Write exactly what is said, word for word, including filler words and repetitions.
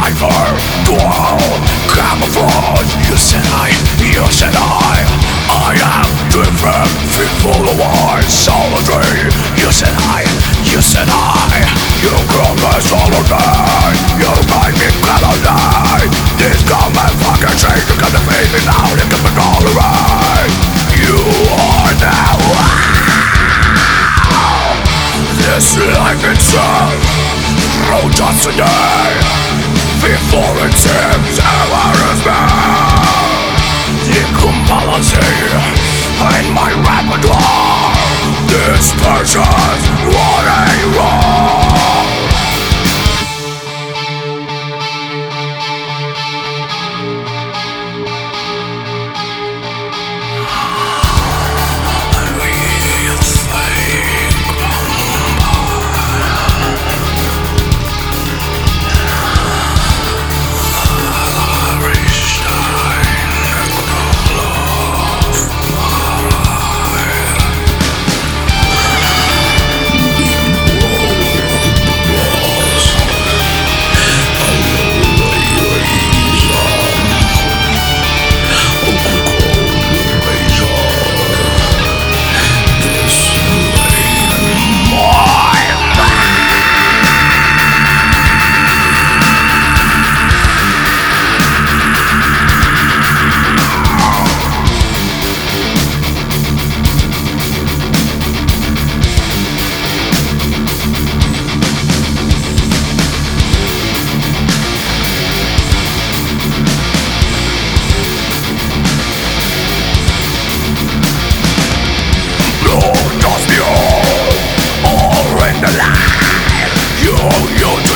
cipher, dual, camouflage. You said I, you said I I am different, faithful of wise solitary. You said I, you said I You call me solitary. You made me colonize. This common fucking change. You got to fade me now. You can be all right. You are now. This life itself, oh just today, before it seems ever is bound. Decombalance in my repertoire. Dispersions, what a wrong. You, you